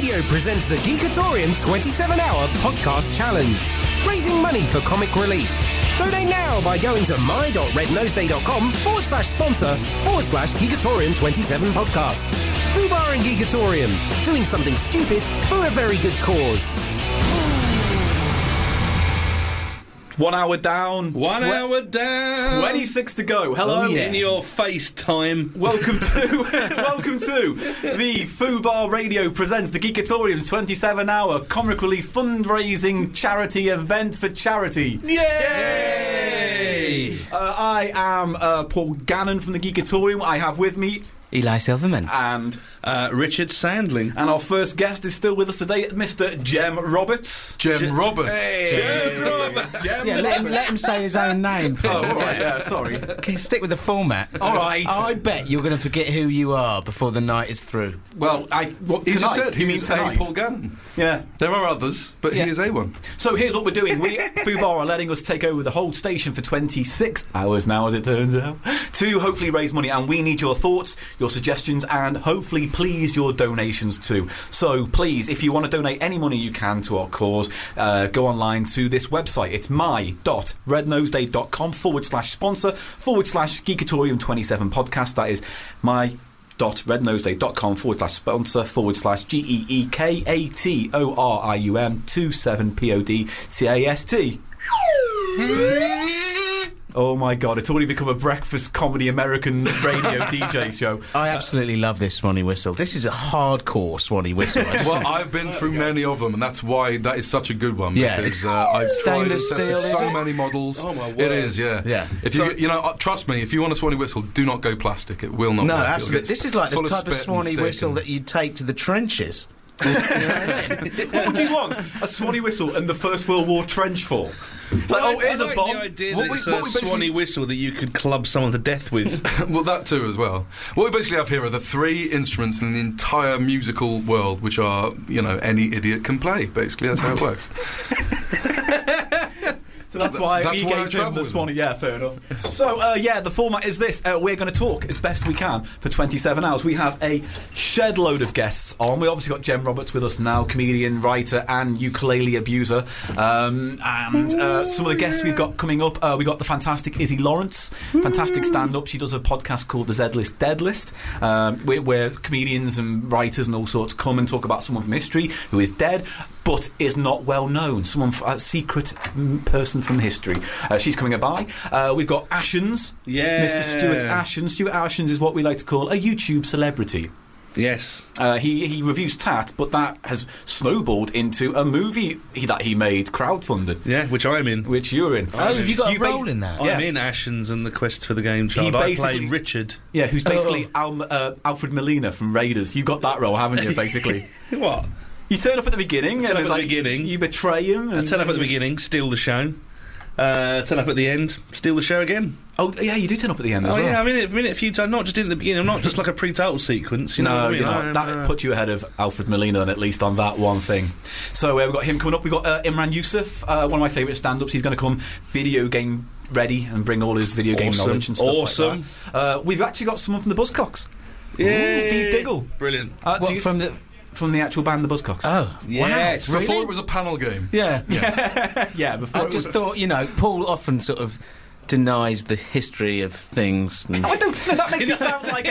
Radio presents the Geekatorium 27-hour podcast challenge, raising money for comic relief. Donate now by going to my.rednose.com/sponsor/Geekatorium 27 podcast. Fubar and Geekatorium, doing something stupid for a very good cause. 1 hour down. 1 hour down. 26 to go. Hello. In your face time. Welcome to the Fubar Radio presents the Geekatorium's 27-hour comic relief fundraising charity event for charity. Yay! I am Paul Gannon from the Geekatorium. I have with me Eli Silverman and Richard Sandling. And our first guest is still with us today, Mr. Jem Roberts. Jem Roberts. Jem Roberts. Yeah, let him say his own name, Paul. Oh, all right, yeah, sorry. Can you stick with the format? All right. I bet you're going to forget who you are before the night is through. Well, He just said he means tonight? Paul Gannon. Yeah. There are others, but he is A1. So here's what we're doing. We, Fubar, are letting us take over the whole station for 26 hours now, as it turns out, to hopefully raise money. And we need your thoughts, your suggestions, and hopefully, please, your donations too. So please, if you want to donate any money you can to our cause, go online to this website. It's my.rednoseday.com/sponsor/Geekatorium 27 podcast. That is my.rednoseday.com/sponsor/GEEKATORIUM 27 PODCAST. Oh my god, it's already become a breakfast comedy American radio DJ show. I absolutely love this Swanee whistle. This is a hardcore Swanee whistle. Well, I've been through many of them, and that's why that is such a good one. Yeah, because I've tried and stainless tested steel, so is it? many models. Oh, my word. It is, yeah. Yeah. If you trust me, if you want a Swanee whistle, do not go plastic. It will not No, work. absolutely. This is like the Full type of spit and Swanee stick whistle and- that you'd take to the trenches. You know what I mean? What would you want? A Swanee whistle and the First World War trench fall? It's like, here's I a like bomb. the idea What that it's we a basically- Swanee whistle that you could club someone to death with. Well, that too as well. What we basically have here are the three instruments in the entire musical world, which are, any idiot can play. Basically, that's how it works. So that's why That's we why I gave him travel the with Swanee. Yeah, fair enough. So, the format is this. We're going to talk as best we can for 27 hours. We have a shed load of guests on. We obviously got Jem Roberts with us now, comedian, writer, and ukulele abuser. And some of the guests we've got coming up, we got the fantastic Izzy Lawrence, fantastic stand-up. She does a podcast called the Z-List Dead List, where comedians and writers and all sorts come and talk about someone from history who is dead, but is not well known. Someone, a secret person from history. She's coming by. We've got Ashens. Yeah. Mr. Stuart Ashens. Stuart Ashens is what we like to call a YouTube celebrity. Yes. He reviews Tat, but that has snowballed into a movie that he made, crowdfunded. Yeah, which I'm in. Which you're in. Oh, have you got a role in that? Yeah. I'm in Ashens and the Quest for the Game Child. He I basically- play Richard. Yeah, who's basically Alfred Molina from Raiders. You got that role, haven't you, basically? What? You turn up at the beginning, Turn and up it's at the like beginning. you betray him. I turn up at the beginning, steal the show. Turn up at the end, steal the show again. Oh, yeah, you do turn up at the end as well. Yeah, I'm in it a few times. Not just in the beginning. I'm not just like a pre-title sequence. You know what I mean? you're not. That puts you ahead of Alfred Molina, then, at least on that one thing. So we've got him coming up. We've got Imran Yusuf, one of my favourite stand-ups. He's going to come video game ready and bring all his video game knowledge and stuff like that. We've actually got someone from the Buzzcocks. Yeah, Steve Diggle. Brilliant. From the actual band, the Buzzcocks. Oh, Yes. wow. Before it was a panel game. Yeah. Yeah, before I it just was- thought, Paul often sort of denies the history of things. And I don't. No, that makes me sound like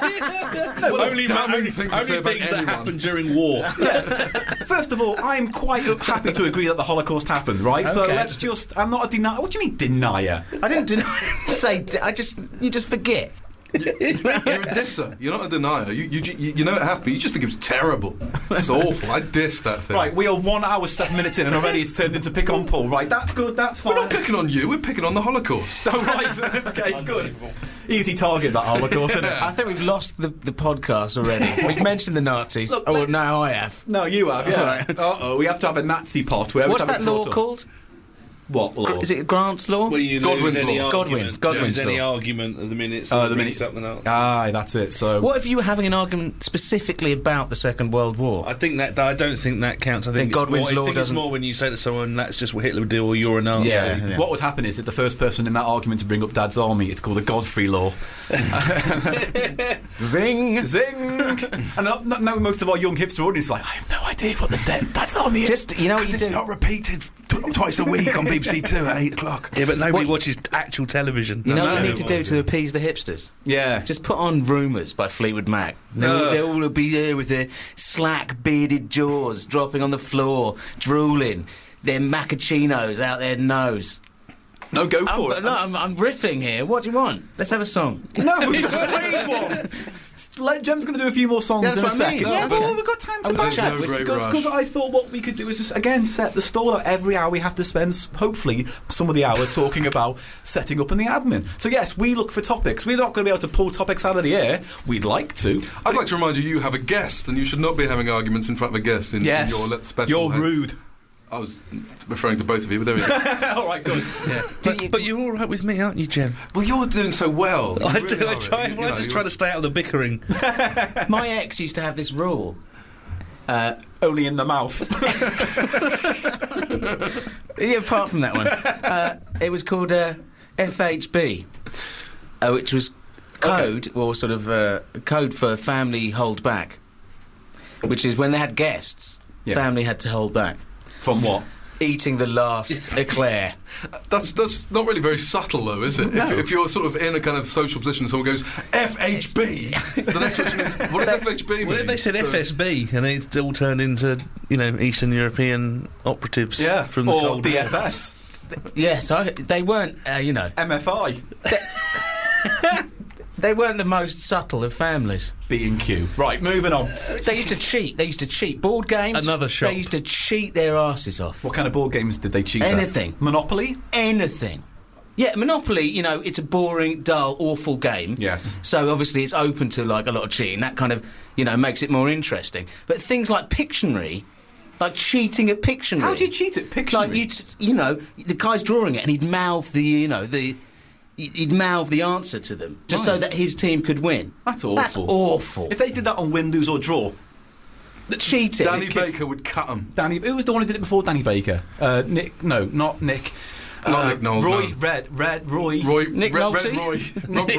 Only damning thing to say about things that anyone. happen during war. First of all, I'm quite happy to agree that the Holocaust happened, right? So Okay. let's just. I'm not a denier. What do you mean denier? I didn't say. You just forget. You're a disser. You're not a denier. You know it happened. You just think it was terrible. It's awful. I diss that thing. Right, we are 1 hour 7 minutes in, and already it's turned into pick on Paul. Right, that's good. That's fine. We're not picking on you. We're picking on the Holocaust. Oh, right. Okay, good. Easy target, that Holocaust, isn't it? I think we've lost the podcast already. We've mentioned the Nazis. Look, well, now I have. No, you have, yeah. Right. Uh-oh, we have to have a Nazi pot. Where What's we have that it law brought up. called? What law? Is it Grant's law? Well, you Godwin's lose any law. argument. Godwin's lose any law. argument at the minute. The the minute- something else. Aye, that's it. So What if you were having an argument specifically about the Second World War? I don't think that counts. I Then think, it's more, Godwin's law I think it's doesn't- more when you say to someone, "That's just what Hitler would do," or "You're an Nazi." Yeah. what would happen is that the first person in that argument to bring up Dad's army, it's called the Godfrey Law. Zing! Zing! And now most of our young hipster audience is like, I have no idea what the Dad's army is. Just, you know what you It's do? not repeated twice a week on BBC Two at 8 o'clock. Yeah, but nobody watches actual television. You know That's what you need to what do it to appease the hipsters? Yeah. Just put on Rumours by Fleetwood Mac. Ugh. They'll all be there with their slack, bearded jaws dropping on the floor, drooling, their macchiatos out their nose. No, go for it. I'm riffing here. What do you want? Let's have a song. No, we just played one. Jem's going to do a few more songs That's in a what I mean. second. Yeah, but okay. we've got time to I'm back gonna it. chat. Great Because rush. I thought what we could do is just, again, set the stall out. Every hour we have to spend, hopefully, some of the hour talking about setting up in the admin. So, yes, we look for topics. We're not going to be able to pull topics out of the air. We'd like to. I'd like to remind you have a guest, and you should not be having arguments in front of a guest in Yes. your special. You're rude. I was referring to both of you, but there we go. All right, good. But you're all right with me, aren't you, Jem? Well, you're doing so well. You I really do. I are. try. You Well, I know, just you're- try to stay out of the bickering. My ex used to have this rule. Only in the mouth. Yeah, apart from that one, it was called FHB, which was code, or sort of code for family hold back, which is when they had guests, Yeah. family had to hold back. From what? Eating the last eclair. That's not really very subtle, though, is it? No. If you're sort of in a kind of social position, and someone goes FHB. The next question is, what does FHB mean? Well, if they said So- FSB and it all turned into, Eastern European operatives from the or Cold War. DFS. Yes, they weren't, MFI. they weren't the most subtle of families. B&Q. Right, moving on. They used to cheat. Board games. Another shop. They used to cheat their asses off. What kind of board games did they cheat Anything. at? Monopoly? Anything. Yeah, Monopoly, it's a boring, dull, awful game. Yes. So obviously it's open to like a lot of cheating. That kind of, makes it more interesting. But things like Pictionary, like cheating at Pictionary. How do you cheat at Pictionary? Like the guy's drawing it and he'd mouth he'd mouth the answer to them just so Right. that his team could win. That's awful. That's awful. If they did that on Windows or Draw, Cheating. Danny Baker would cut them. who was the one who did it before Danny Baker? Nick? No, not Nick. Not Nick Knowles, Roy, no. Roy. Roy, Nick Red Nolte? Roy, Rob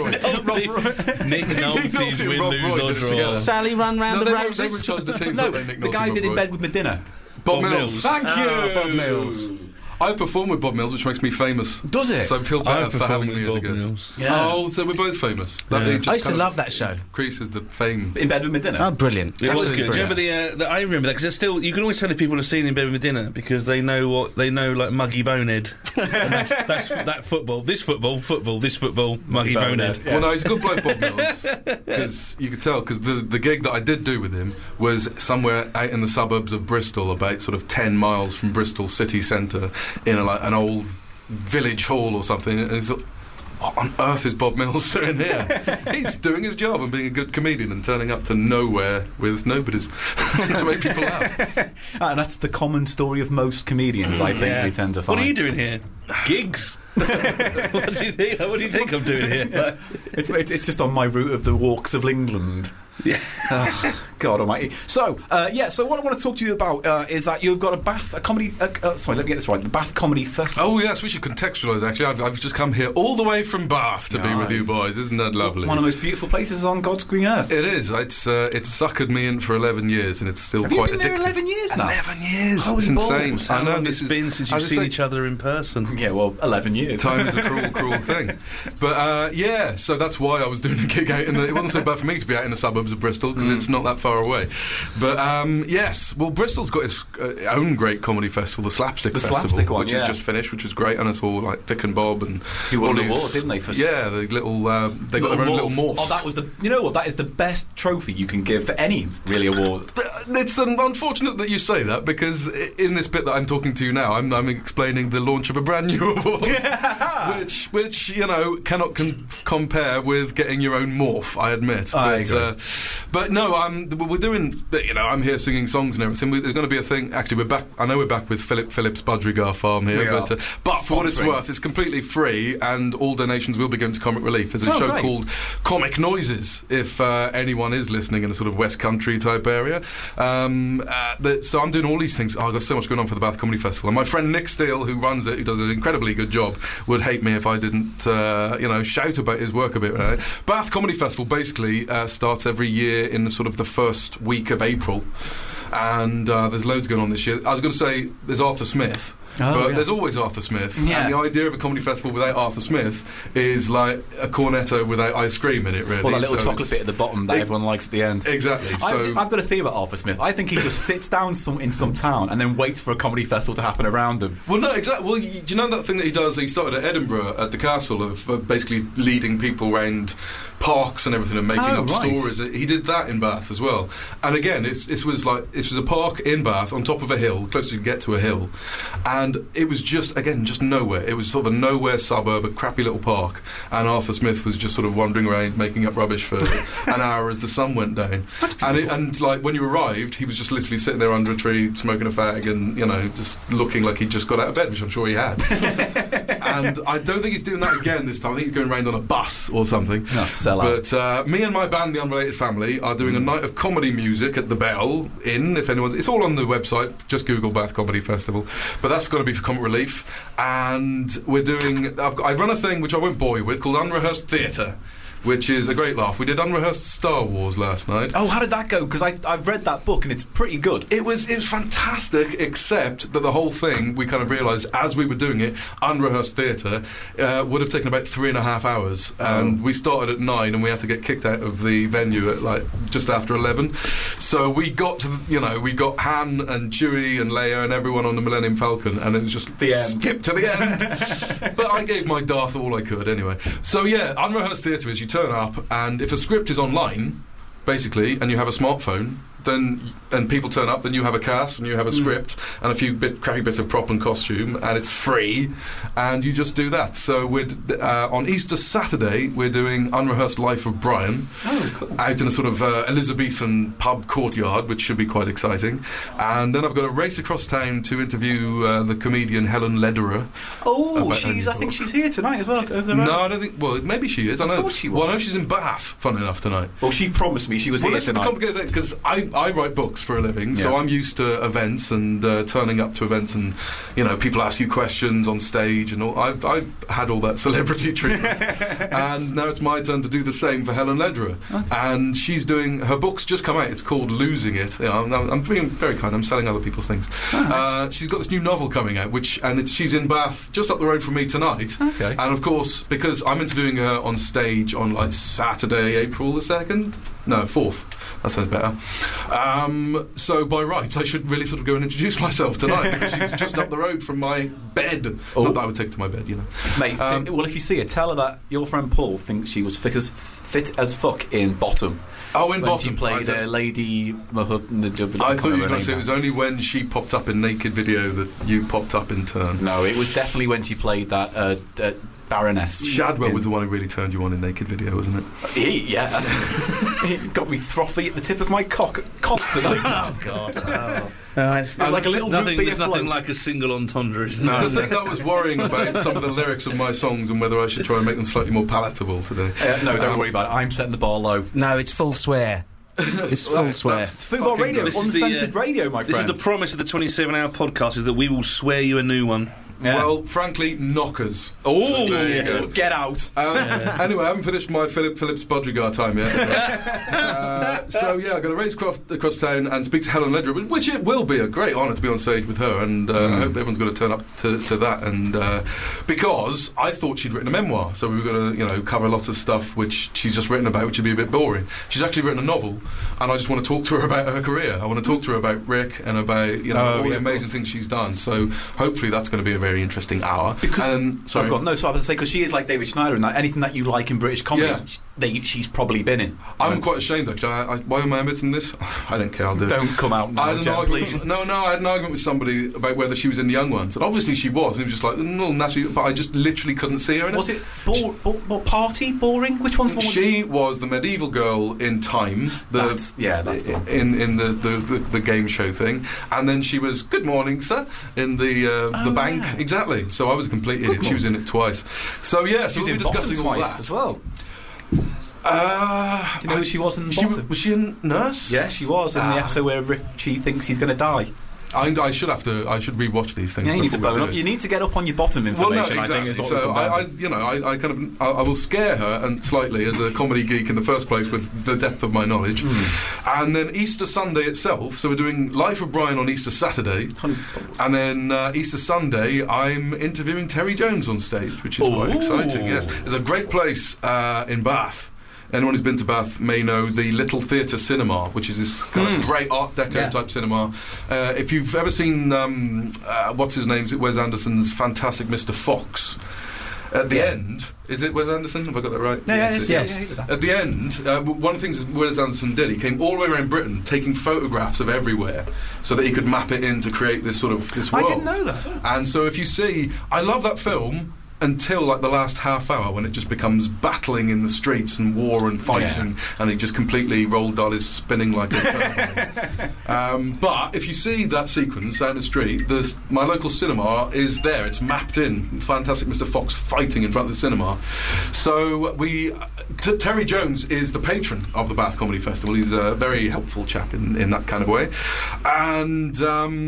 Roy. Nick Nolte's Nolte, win, Rob lose Roy or did it draw. together. Sally run round No, the they were in roses. charge of the team. No, weren't they, Nick the Nolte guy and did Rob In Roy? Bed with Medina. Bob Bob Mills. Mills. Thank you. Bob Mills. I perform with Bob Mills, which makes me famous. Does it? So I feel I've better for having performed me with as a Bob guest. Mills. Yeah. Oh, so we're both famous. Yeah. It just I used to kind of love that show. increases the fame. In Bed with Medina. Oh, brilliant. It was Absolutely good. Do you brilliant. remember I remember that because still you can always tell if people have seen In Bed with Dinner because they know like Muggy Bonehead. And that's that football. This football, this football, Muggy Bonehead. Yeah. Well, no, he's a good bloke, Bob Mills, because you could tell. Because the gig that I did do with him was somewhere out in the suburbs of Bristol, about sort of 10 miles from Bristol city centre, in an old village hall or something. And I thought, what on earth is Bob Mills doing here? He's doing his job and being a good comedian and turning up to nowhere with nobodies to make people laugh. And that's the common story of most comedians, I think we tend to find. What are you doing here? Gigs. What do you think? What do you think I'm doing here? It's just on my route of the walks of England. Yeah. God almighty. So, so what I want to talk to you about is that you've got a comedy... sorry, let me get this right. The Bath Comedy Festival. Oh, yes, we should contextualise, actually. I've just come here all the way from Bath to be with you boys. Isn't that lovely? One of the most beautiful places on God's green earth. It is. It's suckered me in for 11 years, and it's still Have quite you been there addictive. 11 years now? 11 years. Holy It's insane. balls. How I know long this it's is been since I you've was seen saying, each other in person? Yeah, well, 11 years. Time is a cruel, cruel thing. But yeah, so that's why I was doing a gig out in it wasn't so bad for me to be out in the suburbs of Bristol because it's not that far away. But yes, well, Bristol's got its own great comedy festival, the Slapstick Festival, Slapstick one, which yeah. has just finished, which was great, and it's all like Vic and Bob and Who won all the these- award, didn't they, for yeah, the little they got their own little morphs. Oh, that was the... You know what? That is the best trophy you can give for any, really, award. It's unfortunate that you say that, because in this bit that I'm talking to you now, I'm explaining the launch of a brand new award, which you know cannot compare with getting your own morph. I admit. But no, we're doing. You know, I'm here singing songs and everything. There's going to be a thing. Actually, we're back. I know we're back with Philip's Budgerigar Farm here, but for what it's worth, it's completely free, and all donations will be going to Comic Relief. There's a show called Comic Noises, if anyone is listening in a sort of West Country type area. So I'm doing all these things. I've got so much going on for the Bath Comedy Festival. And my friend Nick Steele, who runs it, who does an incredibly good job, would hate me if I didn't, shout about his work a bit. Right? Bath Comedy Festival basically starts every year in the first week of April. And there's loads going on this year. I was going to say there's Arthur Smith. There's always Arthur Smith, and the idea of a comedy festival without Arthur Smith is like a cornetto without ice cream in it, really. Or that little chocolate bit at the bottom that everyone likes at the end. Exactly. So I've got a theory about Arthur Smith. I think he just sits down in some town and then waits for a comedy festival to happen around him. Well, no, exactly. Well, do you know that thing that he does? He started at Edinburgh at the castle of basically leading people around parks and everything and making up stories. He did that in Bath as well. And again, this was a park in Bath on top of a hill, close to get to a hill, and it was just nowhere. It was sort of a nowhere suburb, a crappy little park, and Arthur Smith was just sort of wandering around making up rubbish for an hour as the sun went down. And when you arrived, he was just literally sitting there under a tree smoking a fag and just looking like he'd just got out of bed, which I'm sure he had. And I don't think he's doing that again this time. I think he's going around on a bus or something. But me and my band, The Unrelated Family, are doing a night of comedy music at the Bell Inn. If anyone's, it's all on the website. Just Google Bath Comedy Festival. But that's going to be for Comic Relief, and we're doing. I run a thing which I won't bore you with called Unrehearsed Theatre, which is a great laugh. We did Unrehearsed Star Wars last night. Oh, how did that go? Because I've read that book and it's pretty good. It was fantastic, except that the whole thing, we kind of realised as we were doing it, Unrehearsed Theatre would have taken about 3.5 hours. And we started at 9 and we had to get kicked out of the venue at just after 11. So we got to, we got Han and Chewie and Leia and everyone on the Millennium Falcon, and it was just skip to the end. But I gave my Darth all I could anyway. So yeah, Unrehearsed Theatre is you turn up, and if a script is online, basically, and you have a smartphone, and people turn up, then you have a cast and you have a script and a few crappy bits of prop and costume, and it's free, and you just do that. So we're on Easter Saturday we're doing Unrehearsed Life of Brian, out in a sort of Elizabethan pub courtyard, which should be quite exciting. And then I've got a race across town to interview the comedian Helen Lederer. I think she's here tonight as well. No, I don't think. Well, maybe she is. I know. Thought she was. Well, I know she's in Bath. Fun enough tonight. Well, she promised me she was here this tonight. Is the complicated thing, because I write books for a living, so I'm used to events and turning up to events, and people ask you questions on stage and all. I've had all that celebrity treatment, and now it's my turn to do the same for Helen Lederer. And she's doing her book's just come out. It's called Losing It. I'm being very kind. I'm selling other people's things. Nice. She's got this new novel coming out, she's in Bath, just up the road from me tonight. Okay. And of course, because I'm interviewing her on stage on Saturday, April the 2nd. No, 4th. That sounds better. So by rights, I should really sort of go and introduce myself tonight, because she's just up the road from my bed. Not that I would take her to my bed, Mate, well, if you see her, tell her that your friend Paul thinks she was fit as fuck in Bottom. Oh, in Bottom. She played Lady Mahud. I thought you were going to say it was only when she popped up in Naked Video that you popped up in turn. No, it was definitely when she played that Baroness. Shadwell was the one who really turned you on in Naked Video, wasn't it? It got me frothy at the tip of my cock constantly. Oh, God. Oh. It's like a little there's nothing like a single entendre, isn't there? The thing that I was worrying about some of the lyrics of my songs and whether I should try and make them slightly more palatable today. No, don't worry about it. I'm setting the bar low. No, it's full swear. It's full swear. It's Football Radio, uncensored radio, my friend. This is the promise of the 27-hour podcast, is that we will swear you a new one. Yeah. Well, frankly, knockers. Oh, so there you go. Get out. Anyway, I haven't finished my Philip's Budgerigar time yet. So yeah, I'm going to race across town and speak to Helen Lederer, which it will be a great honour to be on stage with her, and I hope everyone's going to turn up to that. And because I thought she'd written a memoir, so we were going to cover lots of stuff which she's just written about, which would be a bit boring. She's actually written a novel, and I just want to talk to her about her career. I want to talk to her about Rick and about all the amazing things she's done. So hopefully that's going to be a very interesting hour. Because I was going to say, because she is like David Schneider in that anything that you like in British comedy, she's probably been in. I'm quite ashamed, actually. Why am I admitting this? I don't care, I'll do it. Don't come out now, Jen, please. No, I had an argument with somebody about whether she was in The Young Ones. And obviously she was, and it was just like, no, naturally, but I just literally couldn't see her in it. Was it Party? Boring? Which one's the one? She was the medieval girl in Time. That's the one. In the game show thing. And then she was Good Morning, Sir, in the bank. Yeah. Exactly. So I was a complete idiot. She was in it twice. So, yeah, She was we'll in be Bottom discussing all twice that. as well. Do you know who she was in Bottom? Was she a nurse? Yeah, she was in the episode where Richie thinks he's going to die. I should rewatch these things. Yeah, you need to before we bone do up. it. You need to get up on your Bottom information. Well, no, exactly. I think is what So we'll come down to. I will scare her and slightly as a comedy geek in the first place with the depth of my knowledge, and then Easter Sunday itself. So we're doing Life of Brian on Easter Saturday, and then Easter Sunday I'm interviewing Terry Jones on stage, which is quite exciting. Yes, there's a great place in Bath. Anyone who's been to Bath may know the Little Theatre Cinema, which is this kind of great Art Deco type cinema. If you've ever seen, what's his name? Is it Wes Anderson's fantastic Mr. Fox? At the end, is it Wes Anderson? Have I got that right? Yes. At the end, one of the things Wes Anderson did, he came all the way around Britain taking photographs of everywhere so that he could map it in to create this sort of this world. I didn't know that. And so if you see, I love that film until like the last half hour when it just becomes battling in the streets and war and fighting, and it just completely Roald Dahl is spinning like a but if you see that sequence down the street, my local cinema is there. It's mapped in. Fantastic Mr. Fox fighting in front of the cinema. So Terry Jones is the patron of the Bath Comedy Festival. He's a very helpful chap in that kind of way. And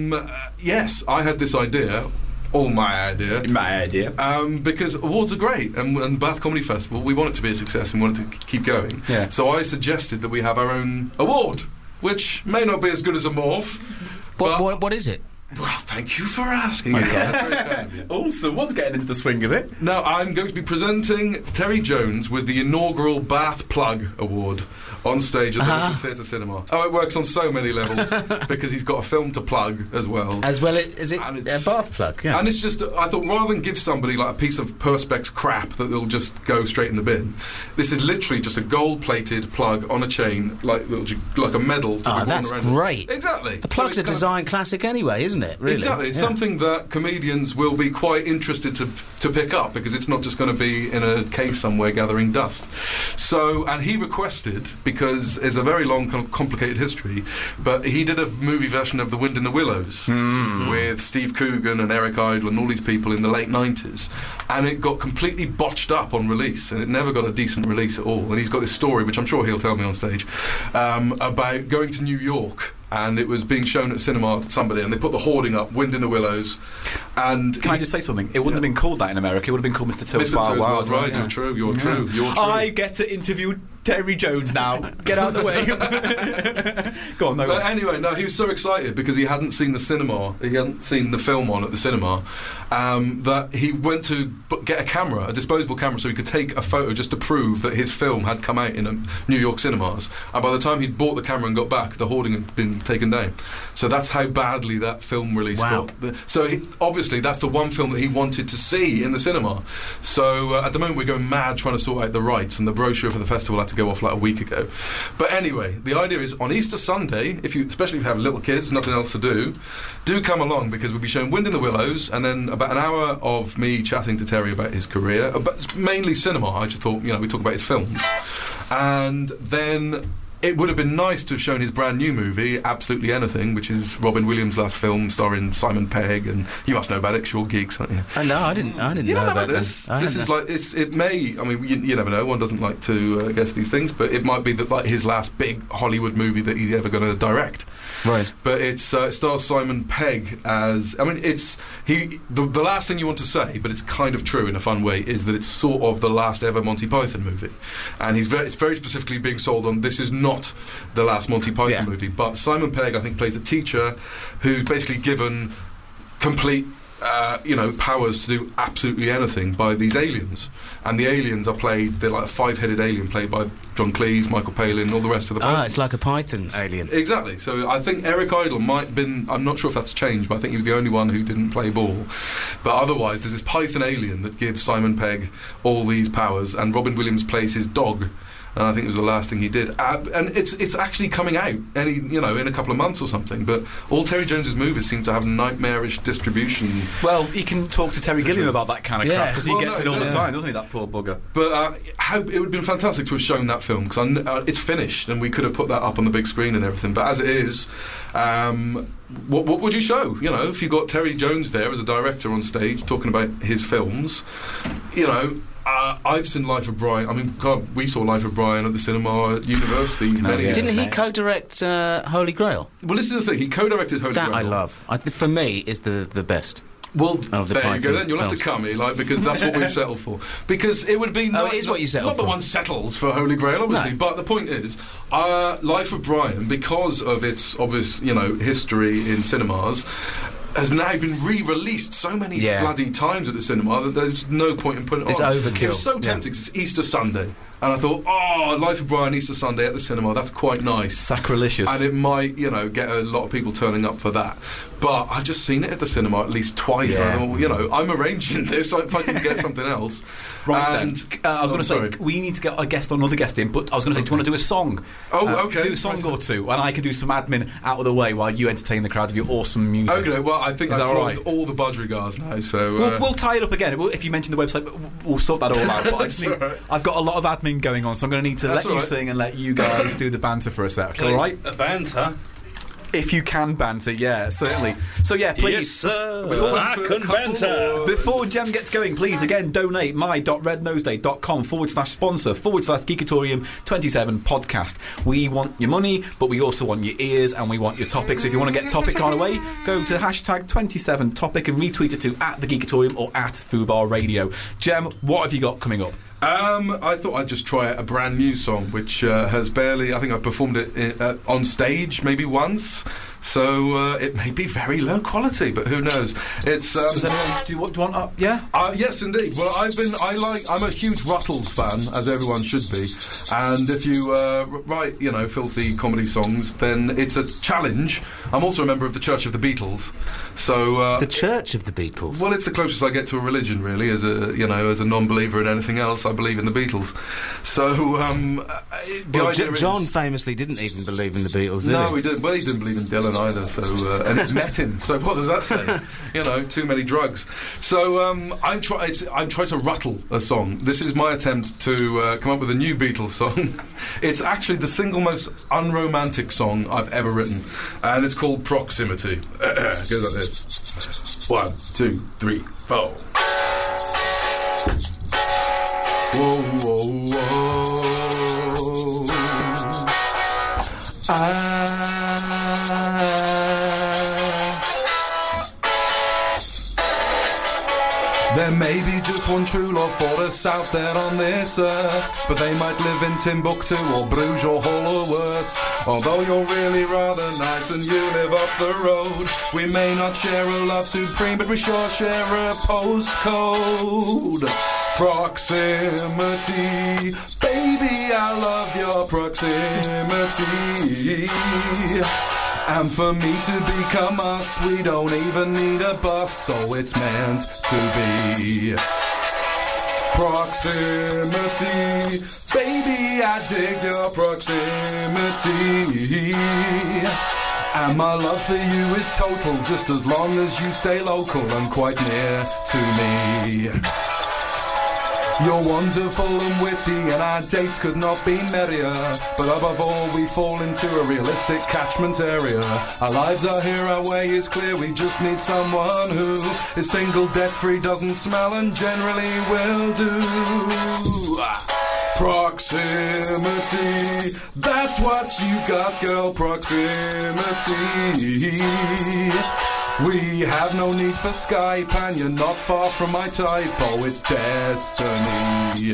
yes, I had this idea. All my idea. Because awards are great, and Bath Comedy Festival, we want it to be a success and we want it to keep going. Yeah. So I suggested that we have our own award, which may not be as good as a Morph. What is it? Well, thank you for asking. That's very kind of you. Also, what's getting into the swing of it? Now, I'm going to be presenting Terry Jones with the inaugural Bath Plug Award on stage at the Little Theatre Cinema. Oh, it works on so many levels because he's got a film to plug as well. Is it a Bath plug? Yeah. And it's just, I thought, rather than give somebody like a piece of Perspex crap that they'll just go straight in the bin, this is literally just a gold-plated plug on a chain, like a medal. That's great. Exactly. The plug's a design classic anyway, isn't it? Really? Exactly. It's something that comedians will be quite interested to pick up because it's not just going to be in a case somewhere gathering dust. So, and he requested, because it's a very long, complicated history, but he did a movie version of The Wind in the Willows with Steve Coogan and Eric Idle and all these people in the late 90s, and it got completely botched up on release, and it never got a decent release at all. And he's got this story, which I'm sure he'll tell me on stage, about going to New York. And it was being shown at cinema, somebody, and they put the hoarding up, Wind in the Willows. And can I just say something? It wouldn't have been called that in America. It would have been called Mr. Toad's Wild. Right, you're true. You're true. I get to interview Terry Jones now. Get out of the way. Go on, But anyway, no, he was so excited because he hadn't seen the cinema. He hadn't seen the film on at the cinema. That he went to get a disposable camera, so he could take a photo just to prove that his film had come out in New York cinemas. And by the time he'd bought the camera and got back, the hoarding had been taken down. So that's how badly that film release got. So obviously that's the one film that he wanted to see in the cinema. So at the moment we're going mad trying to sort out the rights, and the brochure for the festival had to go off like a week ago. But anyway, the idea is on Easter Sunday, especially if you have little kids, nothing else to do come along, because we'll be showing Wind in the Willows, and then about an hour of me chatting to Terry about his career, but mainly cinema. I just thought, we talk about his films, and then it would have been nice to have shown his brand new movie, Absolutely Anything, which is Robin Williams' last film, starring Simon Pegg, and you must know about it, 'cause you're all geeks, aren't you? No, I didn't You know know about this. This is like it may. I mean, you never know. One doesn't like to guess these things, but it might be his last big Hollywood movie that he's ever going to direct. Right. But it stars Simon Pegg as. I mean, it's the last thing you want to say, but it's kind of true in a fun way, is that it's sort of the last ever Monty Python movie, and it's very specifically being sold on this is not the last Monty Python movie. But Simon Pegg, I think, plays a teacher who's basically given complete powers to do absolutely anything by these aliens, and the aliens are they're like a 5-headed alien played by John Cleese, Michael Palin, all the rest of the Python. It's like a Python alien. Exactly. So I think Eric Idle might have been, I'm not sure if that's changed, but I think he was the only one who didn't play ball. But otherwise there's this Python alien that gives Simon Pegg all these powers, and Robin Williams plays his dog, and I think it was the last thing he did. And it's actually coming out in a couple of months or something. But all Terry Jones's movies seem to have nightmarish distribution. Well, he can talk to Terry Gilliam about that kind of crap because he gets it all the time, doesn't he? That poor bugger. But it would have been fantastic to have shown that film because it's finished and we could have put that up on the big screen and everything. But as it is, what would you show? You know, if you got Terry Jones there as a director on stage talking about his films, you know. I've seen Life of Brian. I mean, God, we saw Life of Brian at the cinema at university. Didn't he co-direct Holy Grail? Well, this is the thing. He co-directed Holy Grail. That I love. For me, is the best. Well, of the there you go. Then you'll films. have to come here, because that's what we settle for. Because it would be it is what you settle not for. that one settles for Holy Grail, obviously. No. But the point is, Life of Brian, because of its obvious, history in cinemas, has now been re-released so many bloody times at the cinema that there's no point in putting it on. It's overkill. It was so tempting 'cause it's Easter Sunday. And I thought, Life of Brian Easter Sunday at the cinema, that's quite nice. Sacrilegious. And it might, get a lot of people turning up for that. But I've just seen it at the cinema at least twice. Yeah. And I thought, I'm arranging this if I can get something else. Right and, then. I was going to say, we need to get another guest in, but I was going to say, do you want to do a song? Okay. Do a song or two, and I can do some admin out of the way while you entertain the crowd with your awesome music. Okay, well, I think I've flogged all the budgerigars now, so... We'll tie it up again. If you mention the website, we'll sort that all out. But I just need, I've got a lot of admin going on, so I'm going to need to let you sing and let you guys do the banter for a sec, all right? A banter? If you can banter, yeah, certainly. So yeah, please. Yes, sir. I can banter. Before Jem gets going, please again donate my.rednoseday.com/sponsor/Geekatorium 27 podcast. We want your money, but we also want your ears and we want your topics. So if you want to get topic on away, go to #27topic and retweet it to @thegeekatorium or @Fubar Radio. Jem, what have you got coming up? I thought I'd just try a brand new song, which has barely... I think I performed it on stage maybe once, so it may be very low quality, but who knows? It's... Does anyone, do you want up? Yeah? Yes, indeed. Well, I'm a huge Ruttles fan, as everyone should be, and if you write, filthy comedy songs, then it's a challenge. I'm also a member of the Church of the Beatles, so... the Church of the Beatles? Well, it's the closest I get to a religion, really, as a non-believer in anything else. I believe in the Beatles. So, John famously didn't even believe in the Beatles, did he? No, he didn't. Well, he didn't believe in Dylan either, so... and he met him, so what does that say? Too many drugs. So, I'm trying to rattle a song. This is my attempt to come up with a new Beatles song. It's actually the single most unromantic song I've ever written, and it's called Proximity. It goes like this. 1, 2, 3, 4. Whoa, whoa, whoa. There may be just one true love for us out there on this earth, but they might live in Timbuktu or Bruges or Hull or worse. Although you're really rather nice and you live up the road, we may not share a love supreme, but we sure share a postcode. Proximity, baby, I love your proximity. And for me to become us, we don't even need a bus, so it's meant to be. Proximity, baby, I dig your proximity. And my love for you is total, just as long as you stay local and quite near to me. You're wonderful and witty, and our dates could not be merrier. But above all, we fall into a realistic catchment area. Our lives are here, our way is clear. We just need someone who is single, debt-free, doesn't smell, and generally will do. Proximity, that's what you got, girl. Proximity. We have no need for Skype, and you're not far from my type. Oh, it's destiny.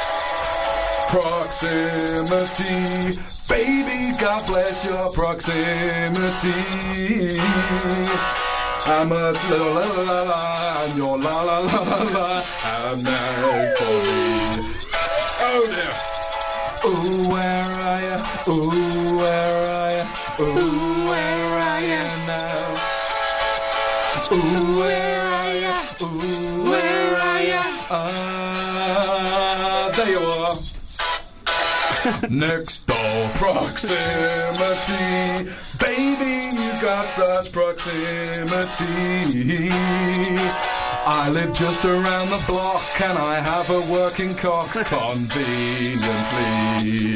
Proximity, baby, God bless your proximity. I'm a la la la la, and you're la la la la la, and married for me. Oh dear. Ooh, where are ya? Ooh, where are ya? Ooh, where are ya now? Ooh, where are ya? Ooh, where are ya? There you are. Next door proximity. Baby, you got such proximity. I live just around the block and I have a working cock conveniently.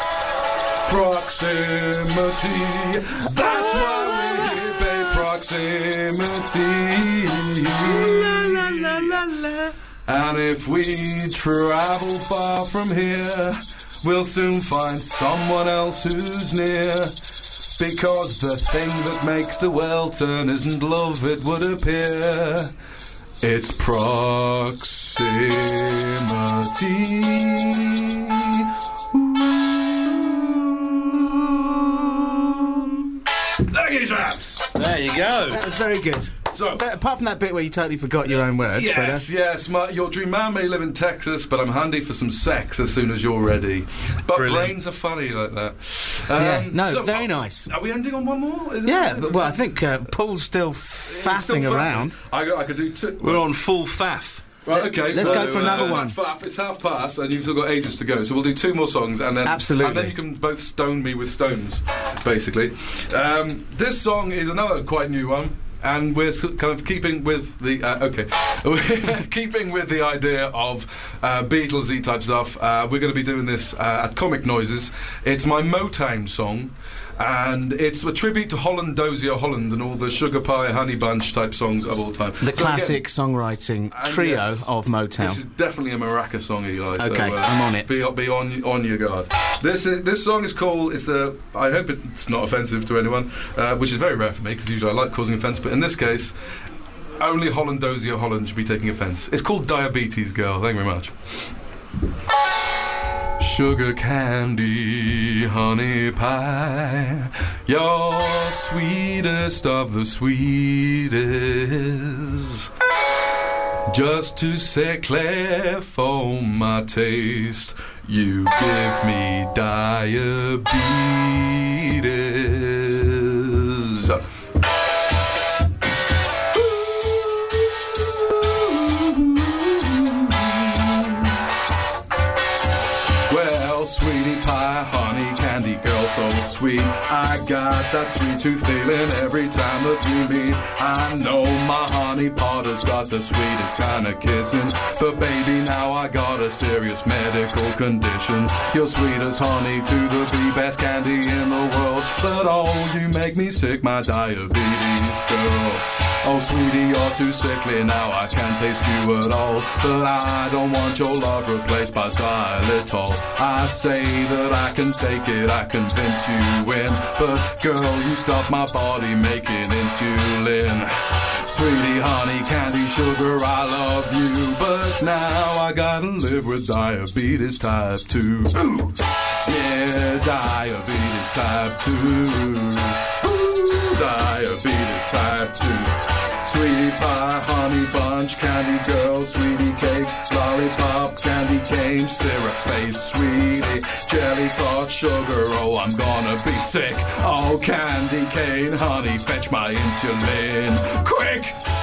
Proximity, that's why we live a proximity. La, la, la, la. And if we travel far from here, we'll soon find someone else who's near. Because the thing that makes the world turn isn't love, it would appear. It's proximity. Thank you, chaps. There you go. That was very good. So, But apart from that bit where you totally forgot your own words. yes, yes. Your dream man may live in Texas, but I'm handy for some sex as soon as you're ready. But Brilliant. brains are funny like that. Very nice. Are we ending on one more? Is it? Yeah, well, I think Paul's still It's still faffing faffing. around. I could do two. We're on full faff. Right, okay. Let's go for another one. It's half past, and you've still got ages to go. So we'll do two more songs, and then Absolutely. and then you can both stone me with stones, basically. This song is another quite new one. And we're kind of keeping with the we're keeping with the idea of Beatlesy type stuff. We're going to be doing this at Comic Noises. It's my Motown song, and it's a tribute to Holland Dozier Holland and all the Sugar Pie Honey Bunch type songs of all time. The So classic again, songwriting trio yes, of Motown. this is definitely a maraca song, you guys. Okay, so, I'm on it. Be on your guard. This song is called. I hope it's not offensive to anyone, which is very rare for me because usually I like causing offence. But in this case, only Holland Dozier Holland should be taking offence. It's called Diabetes Girl. Thank you very much. Sugar candy, honey pie, you're sweetest of the sweetest. Just to say Claire for my taste, you give me diabetes. Well, sweetie pie, honey candy girl, so sweet. I got that sweet tooth feeling every time that we meet. I know my honey potter's got the sweetest kind of kissing, but baby, now I got a serious medical condition. You're sweet as honey to the best candy in the world, but oh, you make me sick, my diabetes girl. Oh, sweetie, you're too sickly now, I can't taste you at all. But I don't want your love replaced by xylitol. I say that I can take it, I convince you in. But girl, you stop my body making insulin. Sweetie, honey, candy, sugar, I love you. But now I gotta live with diabetes type 2. Ooh. Yeah, diabetes type 2. Ooh, diabetes type 2. Sweetie pie, honey bunch, candy girl, sweetie cakes, lollipop, candy cane, syrup face, sweetie, jelly tot, sugar, oh, I'm gonna be sick. Oh, candy cane, honey, fetch my insulin, quick!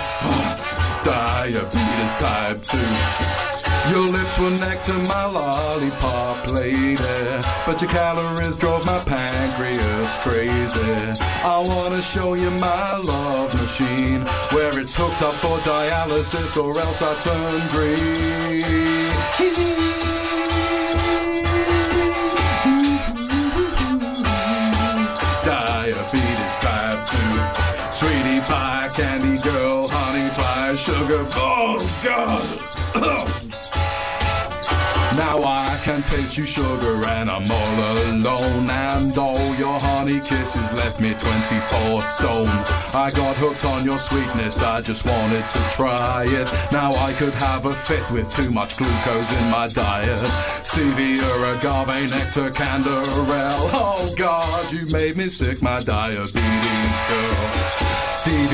Diabetes type 2. Your lips were nectar, my lollipop lady, but your calories drove my pancreas crazy. I wanna show you my love machine, where it's hooked up for dialysis or else I turn green. Diabetes type 2. Sweetie pie, candy girl, honey pie, sugar. Oh, God. Now I can taste you sugar and I'm all alone. And all your honey kisses left me 24 stone. I got hooked on your sweetness, I just wanted to try it. Now I could have a fit with too much glucose in my diet. Stevia, agave, nectar, canderel. Oh God, you made me sick, my diabetes girl. Stevia,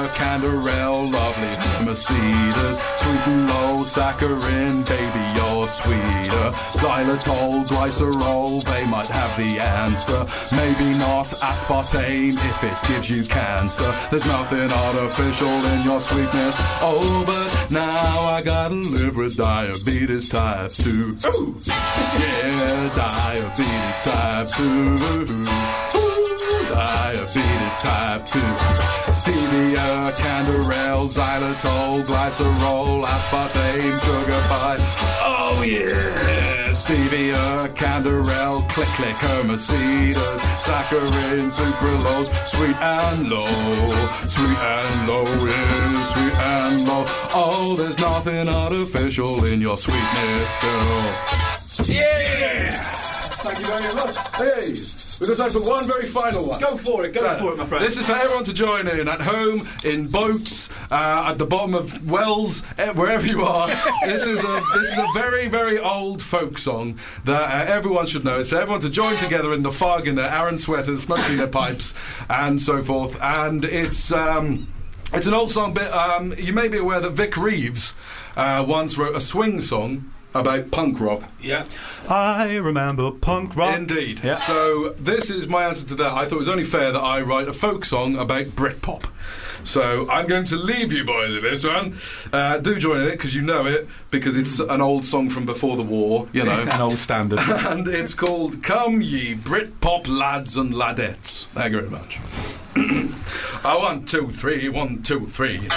Canderel, lovely Mercedes, sweet and low, saccharin, baby, you're sweeter. Xylitol, glycerol, they might have the answer. Maybe not aspartame if it gives you cancer. There's nothing artificial in your sweetness. Oh, but now I gotta live with diabetes type 2. Ooh. Yeah, diabetes type 2. Ooh, diabetes type 2. Stevia, Canderel, xylitol, glycerol, aspartame, sugar pie. Oh yeah! Stevia, Canderel, click, Mercedes, saccharin, sucralose, sweet and low, sweet and low, yeah, sweet and low. Oh, there's nothing artificial in your sweetness, girl. Yeah! Thank you very much. Hey! We've got time for one very final one. Go for it, my friend. This is for everyone to join in, at home, in boats, at the bottom of wells, wherever you are. This is a very, very old folk song that everyone should know. It's for everyone to join together in the fog in their Aran sweaters, smoking their pipes, and so forth. And it's an old song, but you may be aware that Vic Reeves once wrote a swing song about punk rock. Yeah. I remember punk rock. Indeed. Yeah. So this is my answer to that. I thought it was only fair that I write a folk song about Britpop. So I'm going to leave you boys with this one. Do join in it because you know it, because it's an old song from before the war, you know. An old standard. And it's called Come Ye Britpop Lads and Ladettes. Thank you very much. 1, 2, 3, 1, 2, 3.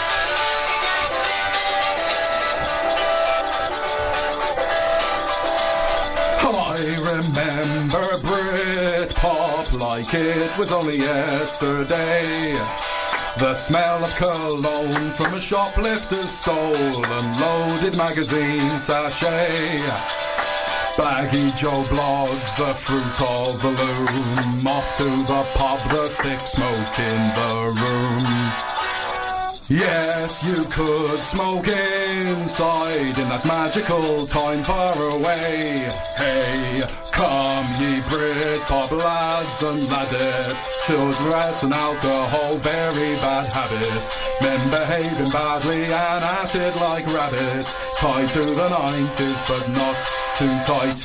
I remember Britpop like it was only yesterday. The smell of cologne from a shoplifter's stolen loaded magazine sachet. Baggy Joe blogs, the fruit of the loom. Off to the pub, the thick smoke in the room. Yes, you could smoke inside in that magical time far away. Hey, come ye Britpop lads and ladettes, cigarettes and alcohol, very bad habits. Men behaving badly and at it like rabbits, tied to the 90s but not too tight.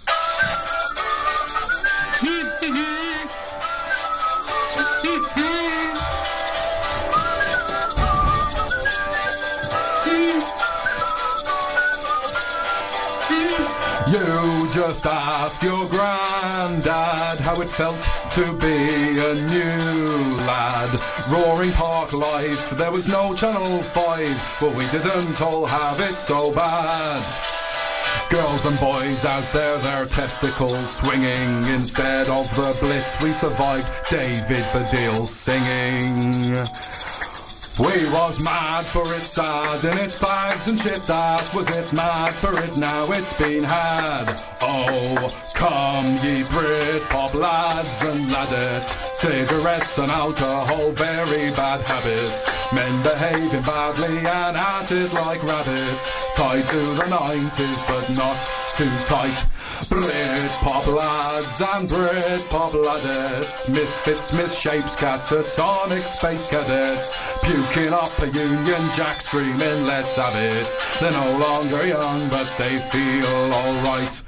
You just ask your granddad how it felt to be a new lad. Roaring Park life, there was no Channel 5, but we didn't all have it so bad. Girls and boys out there, their testicles swinging. Instead of the Blitz, we survived David Baddiel singing. We was mad for it, sad in its bags and shit, that was it, mad for it, now it's been had. Oh, come ye Britpop lads and ladettes, cigarettes and alcohol, very bad habits. Men behaving badly and at it like rabbits, tied to the 90s but not too tight. Britpop lads and Britpop ladettes, misfits, misshapes, catatonic space cadets, puking up a Union Jack screaming let's have it. They're no longer young but they feel alright.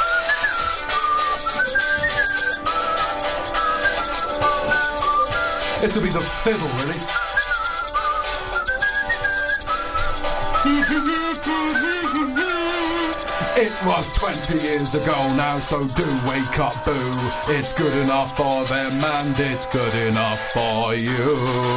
This will be the fiddle, really. It was 20 years ago now, so do wake up, boo. It's good enough for them and it's good enough for you.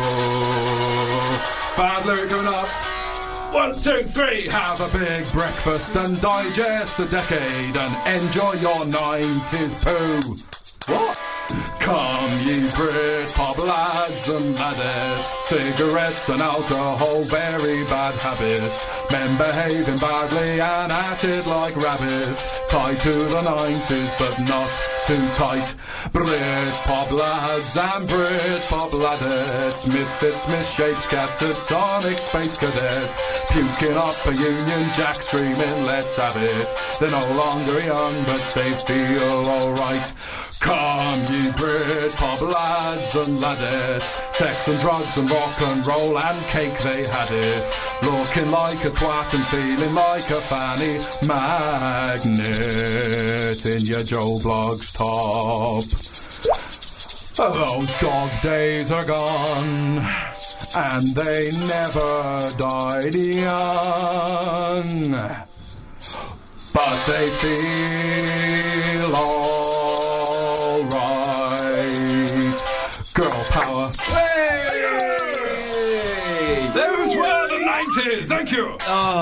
Bad lyric coming up. 1, 2, 3. Have a big breakfast and digest the decade and enjoy your 90s poo. What? Come ye Britpop lads and ladettes, cigarettes and alcohol, very bad habits. Men behaving badly and at it like rabbits, tied to the 90s but not too tight. Britpop lads and Britpop ladettes, misfits, misshapes, catatonic space cadets, puking up a Union Jack screaming let's have it. They're no longer young but they feel alright. Come ye Brit-pop lads and ladettes, sex and drugs and rock and roll and cake they had it. Looking like a twat and feeling like a fanny magnet in your Joe Bloggs top. Those dog days are gone, and they never died young, but they feel alright. Girl power. Hey! Those were the 90s, thank you!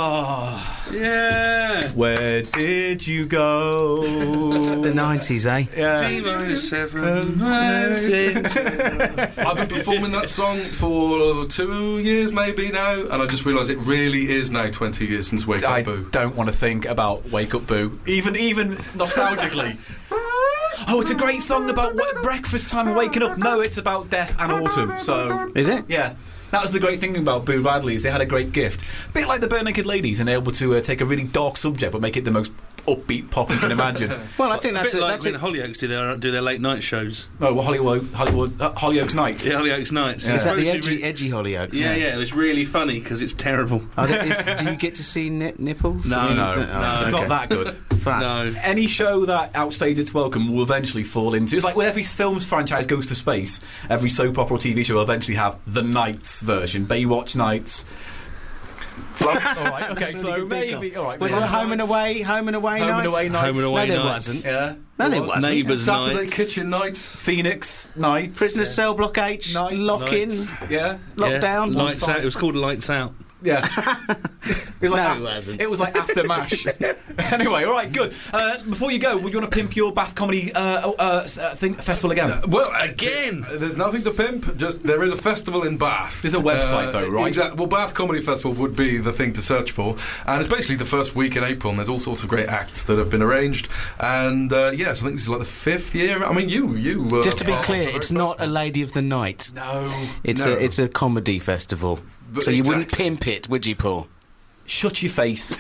Yeah. Where did you go? The 90s, eh? Yeah. D-7 I've been performing that song for 2 years maybe now, and I just realised it really is now 20 years since Wake I Up Boo. don't want to think about Wake Up Boo, even nostalgically. Oh, it's a great song about breakfast time and waking up. No, it's about death and autumn. So Is it? yeah. That was the great thing about Boo Radley, is they had a great gift. A bit like the Bare Naked Ladies, and they're able to take a really dark subject but make it the most upbeat pop you can imagine. Well, I think A that's bit like that's when it. Hollyoaks do their late night shows. Oh, well, Hollyoaks Nights. Yeah, Hollyoaks nights. Yeah. Is that the Supposed to be edgy Hollyoaks? Yeah, it was really funny because it's terrible. Do you get to see nipples? No, No, no, it's not that good. Fuck. No. Any show that outstays its welcome will eventually fall into... It's like when every film franchise goes to space, every soap opera or TV show will eventually have the Nights version. Baywatch Nights. All right, okay, so maybe... All right, Was it Home and Away? Home and Away Home nights? and Away Nights? Home and Away No, there nights. wasn't. Yeah. No, there wasn't. Neighbours Saturday nights. Kitchen Nights. Phoenix Nights. Prisoner Cell Block H. Nights. Lock-in. Nights. Yeah. Lockdown. Lights out. It was called Lights Out. Yeah. It was like No, after, it wasn't. It was like after MASH. Anyway, all right, good. Before you go, would you want to pimp your Bath Comedy festival again? Well, Again? there's nothing to pimp. Just there is a festival in Bath. There's a website though, right? Exactly. Well, Bath Comedy Festival would be the thing to search for, and it's basically the first week in April. And there's all sorts of great acts that have been arranged. And yes, I think this is like the 5th year. I mean, you. Just to be part of clear, the it's very not first a Lady of the Night. No. It's a comedy festival. But So you wouldn't exactly. pimp it, would you, Paul? Shut your face.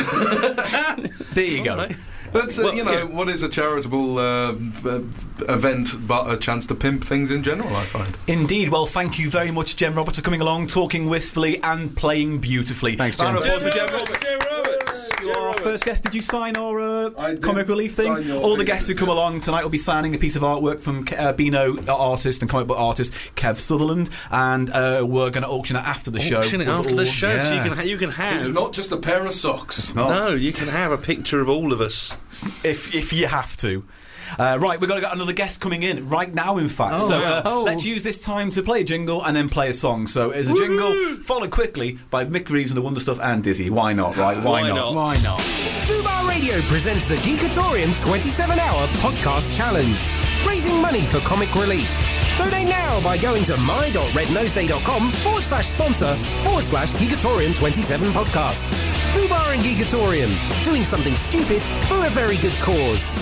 There you go. But Well, yeah. what is a charitable event but a chance to pimp things in general, I find. Indeed. Well, thank you very much, Jem Roberts, for coming along, talking wistfully and playing beautifully. Thanks, Jem. Round of applause for Jem Roberts. You are our first guest. Did you sign our I did comic relief thing? sign your All the thing. guests who come along tonight will be signing a piece of artwork from Beano artist and comic book artist Kev Sutherland, and we're going to auction it after the show. Auction it with after the all- show, so Yeah. you can have. It's not just a pair of socks. It's not. No, you can have a picture of all of us. If you have to. Right, we've got another guest coming in right now, in fact. Let's use this time to play a jingle and then play a song. So it's a jingle followed quickly by Mick Reeves and the Wonder Stuff and Dizzy. Why not, right? Why not? Why not? Fubar Radio presents the Geekatorium 27-hour podcast challenge, raising money for comic relief. Donate now by going to my.rednose.com/sponsor/Geekatorium27 podcast. Fubar and Geekatorium, doing something stupid for a very good cause.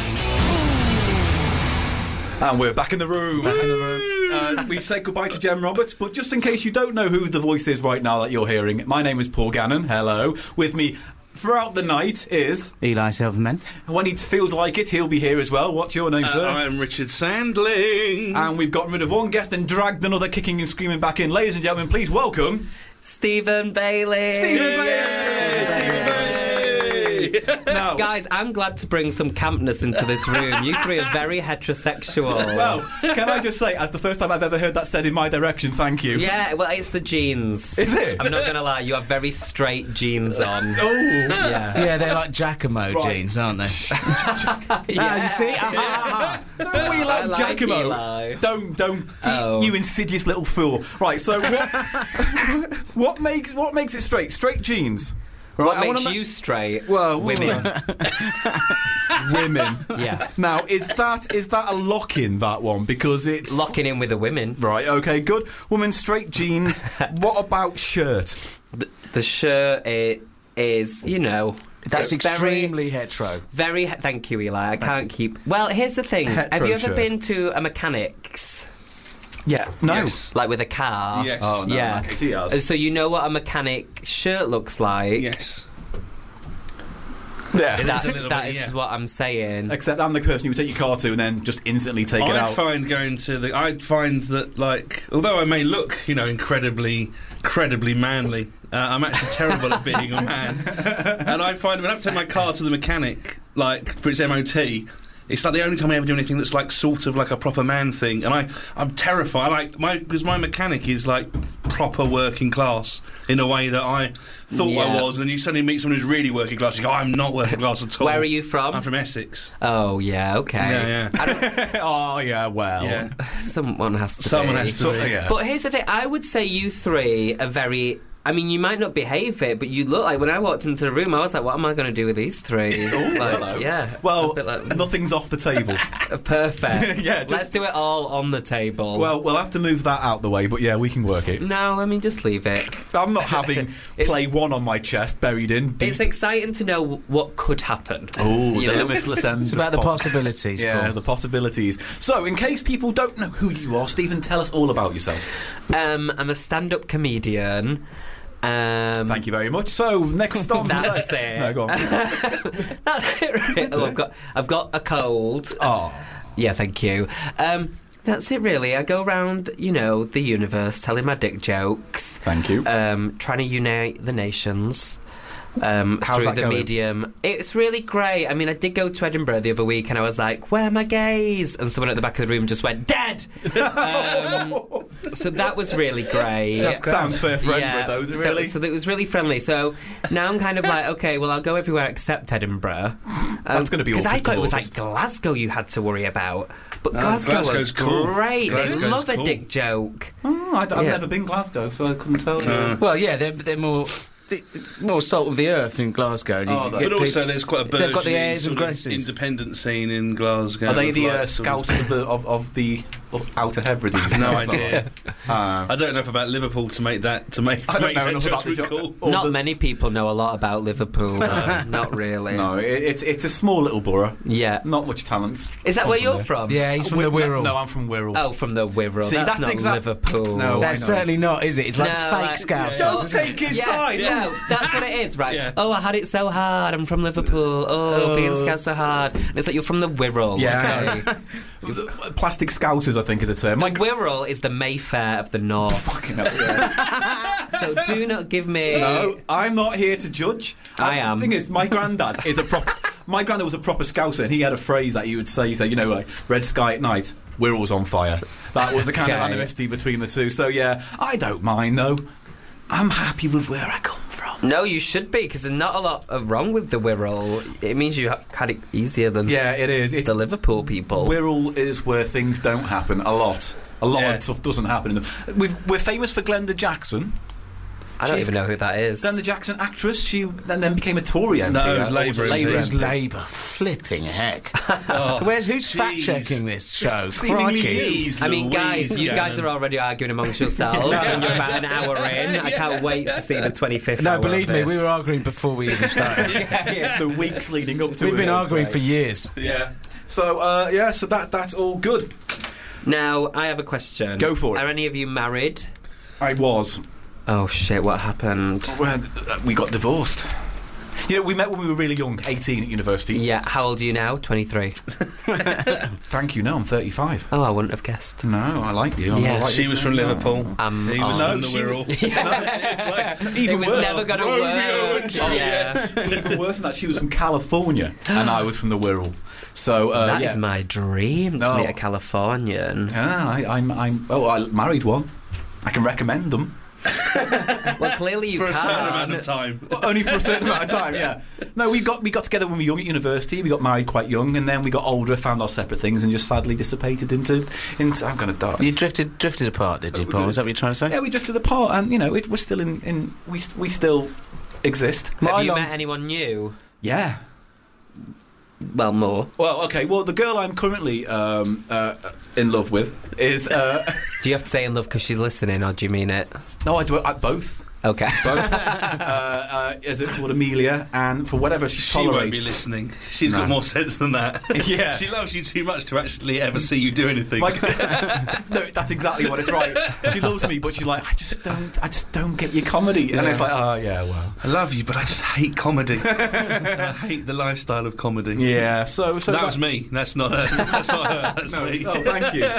And we're back in the room. We said goodbye to Jem Roberts, but just in case you don't know who the voice is right now that you're hearing, my name is Paul Gannon. Hello. With me throughout the night is... Eli Silverman. When he feels like it, he'll be here as well. What's your name, sir? I'm Richard Sandling. And we've gotten rid of one guest and dragged another kicking and screaming back in. Ladies and gentlemen, please welcome... Stephen Bailey. Stephen Bailey! Now, Guys, I'm glad to bring some campness into this room. You three are very heterosexual. well, can I just say, as the first time I've ever heard that said in my direction, thank you. Yeah, well, it's the jeans. Is it? I'm not going to lie, you have very straight jeans on. Oh. Yeah. Yeah, they're like Giacomo Right. jeans, aren't they? Yeah. You see? Don't we like I like Giacomo? Eli. Don't Oh. you insidious little fool. Right, so what makes it straight? Straight jeans. Right, What I wanna makes you straight? Well, Women. women. Yeah. Now, is that a lock-in, that one? Because it's... Locking in with the women. Right, okay, good. Woman, straight jeans. What about shirt? The shirt is, you know... That's it's very- extremely hetero. Thank you, Eli. I can't keep... Well, here's the thing. Hetero Have you ever shirt. been to a mechanic's? Yeah. No. Yes. Like with a car? Yes. Oh, no. Yeah. Okay, he has. So you know what a mechanic shirt looks like? Yes. Yeah. It is a little That bit, is yeah. what I'm saying. Except I'm the person who would take your car to and then just instantly take it out. I'd find that, like, although I may look, incredibly manly, I'm actually terrible at being a man. And I find when I have to take my car to the mechanic, like, for its MOT, it's like the only time I ever do anything that's like sort of like a proper man thing, and I'm terrified. Because my mechanic is like proper working class in a way that I thought I was, and you suddenly meet someone who's really working class. You go, I'm not working class at all. Where are you from? I'm from Essex. Oh, yeah, okay. Yeah. Oh, yeah, well. Yeah. Someone has to Someone be. has to be. Yeah. But here's the thing, I would say you three are very... I mean, you might not behave it, but you look like... When I walked into the room, I was like, what am I going to do with these three? Hello. Yeah. Well, A bit like, nothing's off the table. perfect. Yeah, Let's do it all on the table. Well, we'll have to move that out the way, but yeah, we can work it. No, I mean, just leave it. I'm not having play one on my chest buried in deep. It's exciting to know what could happen. Oh, You the know? limitless ends. It's about the possibilities, Yeah, Paul. the possibilities. So, in case people don't know who you are, Stephen, tell us all about yourself. I'm a stand-up comedian. Thank you very much. So, next on... That's it. No, go on. That's it, really. Oh, I've got a cold. Oh. Yeah, thank you. That's it, really. I go around, the universe, telling my dick jokes. Thank you. Trying to unite the nations. How's Through that the going? medium. It's really great. I mean, I did go to Edinburgh the other week and I was like, where are my gays? And someone at the back of the room just went, dead! So that was really great. Sounds fair for Edinburgh, though, really. So it was really friendly. So now I'm kind of like, okay, well, I'll go everywhere except Edinburgh. That's gonna be Because I awkward thought for it was August. like Glasgow you had to worry about. But No, Glasgow was Glasgow's cool. great. Glasgow's They love cool. a dick joke. I've Yeah. never been Glasgow, so I couldn't tell you. Well, yeah, they're more salt of the earth in Glasgow. You Oh, get But also, people- there's quite a They've got the burgeoning airs and sort of graces. independent scene in Glasgow. Are they the Like, sort of- Scousers of the Outer Hebrides? No idea. Uh, I don't know enough about Liverpool to make that I don't know that enough about the judgment call. or Not the- many people know a lot about Liverpool. Not really. No, it's a small little borough. Yeah. Not much talent. Is that Come where from you're there. from? Yeah, he's from the Wirral. No, I'm from Wirral. Oh, from the Wirral. See, that's that's not exact- Liverpool. No, That's I know. certainly not, is it? It's like No, fake like- scouts. Don't isn't it? take his Yeah, side. no, that's what it is, right? Yeah. Oh, I had it so hard. I'm from Liverpool. Oh, being Scout so hard. And it's like you're from the Wirral. Yeah, okay? Plastic Scousers, I think, is a term. The Wirral is the Mayfair of the North. Fucking hell, yeah. So do not give me. No, I'm not here to judge. I am. The thing is, my granddad is a proper. My granddad was a proper Scouser, and he had a phrase that he would say, like, red sky at night, Wirral's on fire. That was the kind of Okay. animosity between the two. So, yeah, I don't mind, though. I'm happy with where I come from. No, you should be, because there's not a lot wrong with the Wirral. It means you had it easier than Yeah, it is. It's the Liverpool people. Wirral is where things don't happen a lot. A lot Yeah. of stuff doesn't happen. We're famous for Glenda Jackson. I don't she's- even know who that is. Glenda Jackson, actress. She then became a Tory MP. No, it was Labour, Labour isn't It was MP. Labour. Flipping heck. Oh, Who's jeez. fact checking this show? Seemingly Crikey. Jeez I mean, guys, Louise, you guys Gannon. are already arguing amongst yourselves, and you're about an hour in. I can't wait to see the 25th No, hour believe of me, this. we were arguing before we even started. The weeks leading up to We've it. been So arguing great. for years. Yeah. So so that's all good. Now, I have a question. Go for it. Are any of you married? I was. Oh, shit, what happened? Well, we got divorced. We met when we were really young, 18 at university. Yeah, how old are you now? 23. Thank you. No, I'm 35. Oh, I wouldn't have guessed. No, I like you. I'm Yeah. all right, She isn't was it? from No. Liverpool. He was No, from the she was- Wirral. It's like, It Even was worse. never going to Romeo work. and Juliet. Yeah. Even worse than that, she was from California, and I was from the Wirral. So That is yeah. my dream, to No. meet a Californian. I married one. I can recommend them. Well, clearly you for a can. certain amount of time. Well, only for a certain amount of time, yeah. No, we got together when we were young at university. We got married quite young, and then we got older, found our separate things, and just sadly dissipated into. I'm going to die. You drifted apart, did you, Paul? Is that what you're trying to say? Yeah, we drifted apart, and we're still in. We still exist. Have you met anyone new? Yeah. Well, more. Well, okay. Well, the girl I'm currently in love with is. Do you have to say in love because she's listening, or do you mean it? No, I do it both. Okay. Both. Is it called Amelia? And for whatever she She won't be tolerates. listening. She's No. got more sense than that. Yeah. She loves you too much to actually ever see you do anything. Like, no, that's exactly what it's right. She loves me, but she's like, I just don't get your comedy. And it's like, oh yeah, well, I love you, but I just hate comedy. I hate the lifestyle of comedy. yeah. So That was me. That's not her. That's not her. That's No, me. oh, thank you.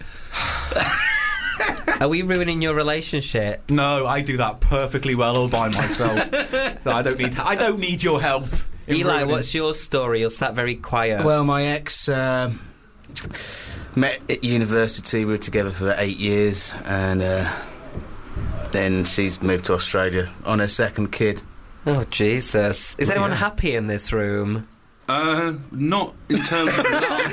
Are we ruining your relationship? No, I do that perfectly well all by myself. So I don't need your help. in Eli, ruining- what's your story? You're sat very quiet. Well, my ex met at university. We were together for 8 years, and then she's moved to Australia on her second kid. Oh, Jesus. Is anyone Yeah. happy in this room? Not in terms of love.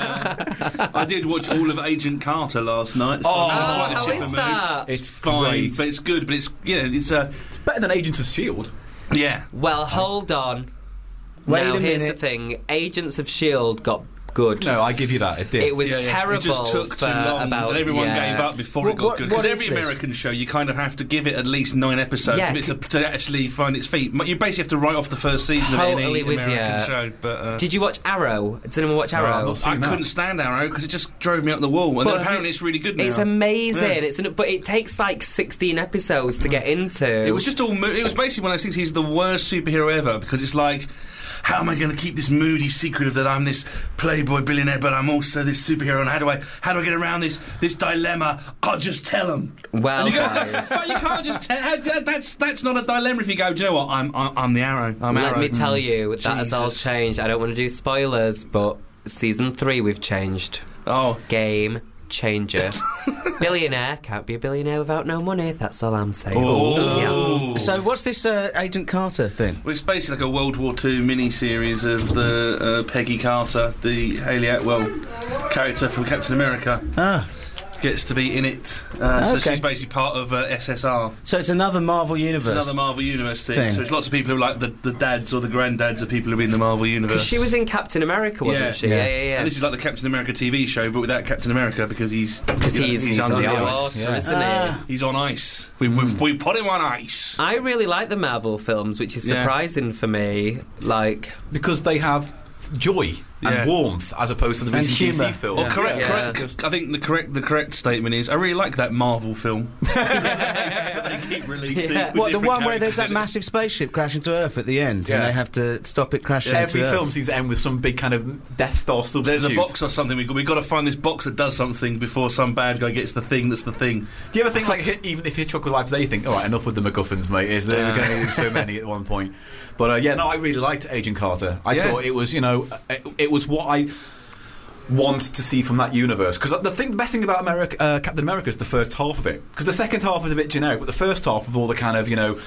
But, I did watch all of Agent Carter last night. So I'm in quite a how chipper is mood. that? It's Fine, great. but it's good. But it's it's It's better than Agents of S.H.I.E.L.D. yeah. Well, hold on. Wait now, a here's the minute. thing. Agents of S.H.I.E.L.D. got good. No, I give you that. It did. It was Yeah, terrible. It just took too for long, about, and everyone yeah. gave up before it got good. what Because is every this? American show, you kind of have to give it at least 9 episodes Yeah, to actually find its feet. You basically have to write off the first season Totally of any with American you. show. But Did you watch Arrow? Did anyone watch No, Arrow? I've not seen I that. couldn't stand Arrow because it just drove me up the wall. And But then apparently it's really good now. It's amazing. Yeah. But it takes like 16 episodes to get into. It was just all. It was basically one of those things. He's the worst superhero ever because it's like, how am I going to keep this moody secret of that I'm this playboy billionaire, but I'm also this superhero? And how do I get around this dilemma? I'll just tell him. Well, And you go, guys, but you can't just tell. That's not a dilemma. If you go, do you know what? I'm the Arrow. I'm let Arrow. me tell you, that has all Jesus. changed. I don't want to do spoilers, but season 3 we've changed. Oh, Game changer. Billionaire can't be a billionaire without no money. That's all I'm saying. Oh. Yeah. So, what's this Agent Carter thing? well, it's basically like a World War II mini-series of the Peggy Carter, the Hayley Atwell character from Captain America, Ah, gets to be in it. So Okay. she's basically part of SSR. so it's another Marvel universe. It's another Marvel Universe thing. Thing. So it's lots of people who are like the dads or the granddads of people who are in the Marvel Universe. Because she was in Captain America, wasn't she? Yeah. Yeah. And this is like the Captain America TV show, but without Captain America because he's He's under on the ice. water, Yeah. isn't he? Ah. He's on ice. We put him on ice. I really like the Marvel films, which is Yeah. surprising for me. Like, because they have joy Yeah. and warmth as opposed to the And recent humour. DC film. Or correct. Yeah. I think the correct statement is I really like that Marvel film. They keep releasing. Yeah. with What, the different one where there's characters that in it. massive spaceship crashing to Earth at the end, Yeah. and they have to stop it crashing Every to Earth? film seems to end with some big kind of Death Star substitute. There's a box or something. We've got to find this box that does something before some bad guy gets the thing that's the thing. Do you ever think, like, even if Hitchcock was alive today, you think, all right, enough with the MacGuffins, mate? Is there going to be so many at one point? But yeah, no, I really liked Agent Carter. I Yeah. thought it was, it was what I want to see from that universe. Because the best thing about Captain America is the first half of it. Because the second half is a bit generic, but the first half of all the kind of,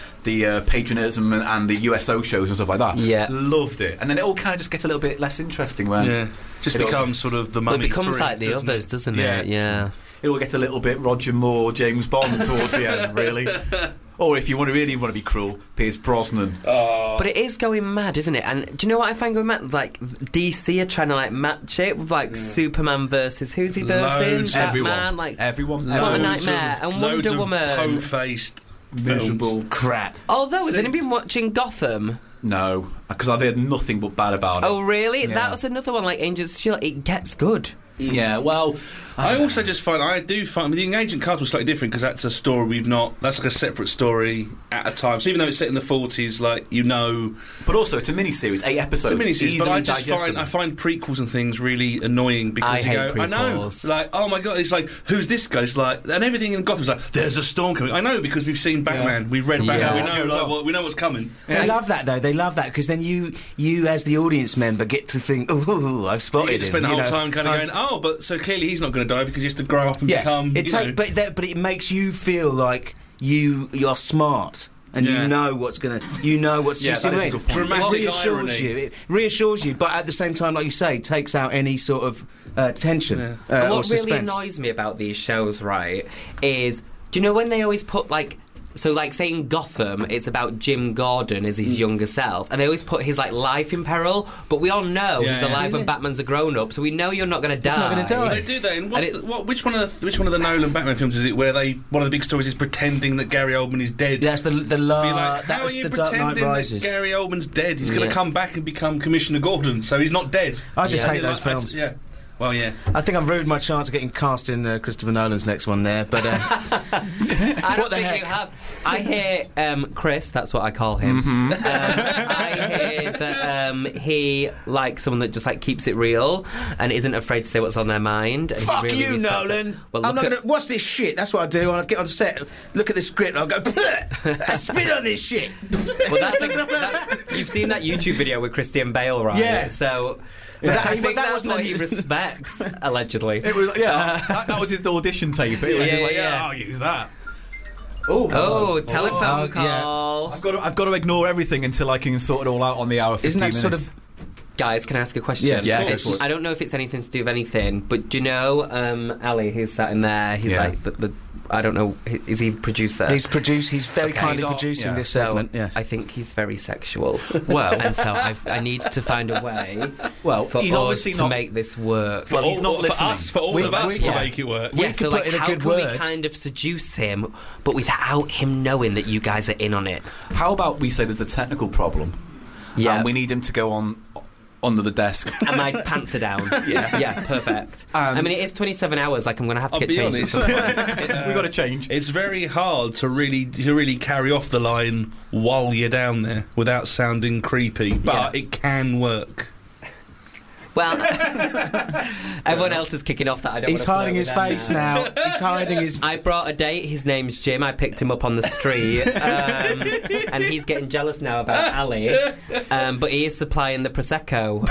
the patriotism and the USO shows and stuff like that, Yeah. loved it. And then it all kind of just gets a little bit less interesting when Yeah, just it all- becomes sort of the well, Mummy. it becomes 3, like the doesn't others, doesn't Yeah. it? Yeah. it all gets a little bit Roger Moore, James Bond towards the end, really. Or if you really want to be cruel, Pierce Brosnan. But it is going mad, isn't it? And do you know what I find going mad? Like, DC are trying to, like, match it with, like, Superman versus... Who's he versing? Loads. Batman, like... Everyone. What a Loads nightmare. of- And loads Wonder of Woman. po-faced films. Miserable. Crap. Although, has anyone been watching Gotham? No, because I've heard nothing but bad about it. Oh, really? Yeah. That was another one, like Agents of S.H.I.E.L.D. It gets good. Yeah, well, I also just find the Agent Carter was slightly different because that's a story that's like a separate story at a time. So even though it's set in the 40s, like but also it's a mini-series, 8 episodes. it's a miniseries, but easily I just digestible. find prequels and things really annoying because I you hate go, I know, prequels. like, oh my god, it's like, who's this guy? It's like, and everything in Gotham's like, there's a storm coming. I know because we've seen Batman, we've read Batman, Yeah. we know we know what's coming. They love that though. They love that because then you as the audience member get to think, "Ooh, I've You spotted get to him." spend the you whole know. time kind of going, oh, but so clearly he's not going to die because he has to grow up and become. But it makes you feel like you're smart. And Yeah. you know what's Yeah, see that what is I a mean? good point. Dramatic It reassures irony. you. It reassures you, but at the same time, like you say, takes out any sort of tension Yeah. And or what really suspense. annoys me about these shows, right, is... Do you know when they always put, like, So, like, saying Gotham, it's about Jim Gordon as his younger self, and they always put his like life in peril. But we all know he's alive when Batman's a grown-up, so we know you're not going to die. He's not going to die. Well, they do that. And which one of the Nolan Batman films is it where one of the big stories is pretending that Gary Oldman is dead? That's the Like, that how was are you the Dark Knight pretending that Rises. Gary Oldman's dead? He's going to come back and become Commissioner Gordon, so he's not dead. I just hate those Like, films. Well, yeah. I think I've ruined my chance of getting cast in Christopher Nolan's next one there, but I don't think you have. I hear Chris, that's what I call him. I hear that he likes someone that just like keeps it real and isn't afraid to say what's on their mind. And fuck he really you, respects Nolan. it. Well, I'm not going to. What's this shit? That's what I do. I'll get on set, look at the script, I'll go, I spit on this shit. Well, that's you've seen that YouTube video with Christian Bale, right? Yeah. So. But I think that that's wasn't what he respects, allegedly. It was that was his audition tape. It was just like, I'll use that. Telephone call. I've got to ignore everything until I can sort it all out on the hour. 15 Isn't that minutes. sort of? Guys, can I ask a question? Yes, I don't know if it's anything to do with anything, but do you know Ali, who's sat in there? He's like the I don't know. Is he producer? He's very kindly producing this segment. Yes. I think he's very sexual. Well, and so I need to find a way. Well, for he's us obviously to not make this work. Well, he's not listening. For all of us to make it work. Yeah, could so put in a how good can word. we kind of seduce him, but without him knowing that you guys are in on it? How about we say there's a technical problem? Yeah. And we need him to go on under the desk. And my pants are down. Yeah, perfect. I mean, it is 27 hours. Like, I'm going to have to I'll get be changed. honest. We've got to change. It's very hard to really carry off the line while you're down there without sounding creepy, but it can work. Well, everyone else is kicking off that I don't He's want to hiding his face now. He's hiding his... I brought a date. His name's Jim. I picked him up on the street. And he's getting jealous now about Ali. But he is supplying the Prosecco.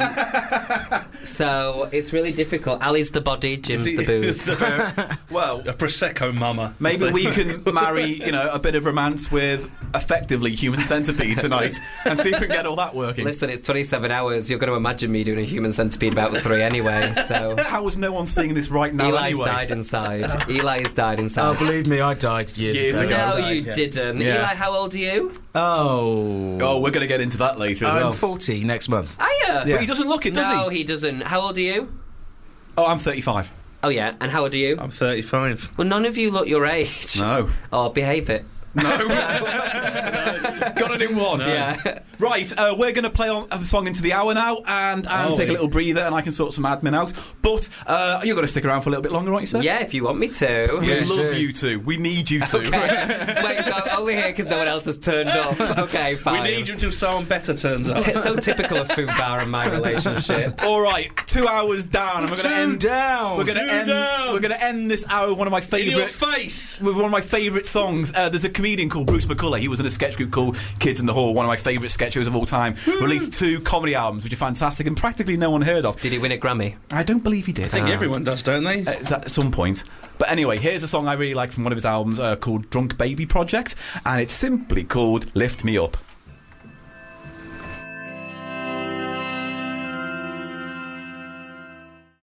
So it's really difficult. Ali's the body, Jim's the booze. Well, A Prosecco mama. maybe we can marry, a bit of romance with effectively Human Centipede tonight and see if we can get all that working. Listen, it's 27 hours. You're going to imagine me doing a Human Centipede about 3 anyway. So How is no one seeing this right now Eli's anyway? died inside. Eli's died inside. Oh, believe me, I died years ago. No, you didn't. Yeah. Eli, how old are you? Oh, we're going to get into that later as I'm well. 40 next month. Are you? But he doesn't look it, does No, he? he doesn't. How old are you? Oh, I'm 35. Oh, yeah. And how old are you? I'm 35. Well, none of you look your age. No. Oh, behave it. No. Got it in one. Yeah. Right, we're going to play on a song into the hour now and take a little breather and I can sort some admin out. But you're going to stick around for a little bit longer, right, you said? Yeah, if you want me to. We Yes, love sir. you two. We need you to. Okay. Wait, so I'm only here because no one else has turned up. Okay, fine. We need you until someone better turns up. So typical of Food Bar and my relationship. All right, 2 hours down, and we're going to end. down. We're going to end. down. We're going to end this hour with one of my In your favourite. face! With one of my favourite songs. There's a comedian called Bruce McCullough. He was in a sketch group called Kids in the Hall, one of my favourite sketch shows of all time. Released 2 comedy albums, which are fantastic and practically no one heard of. Did he win a Grammy? I don't believe he did. I think everyone does, don't they? It's at some point. But anyway, here's a song I really like from one of his albums called Drunk Baby Project, and it's simply called Lift Me Up.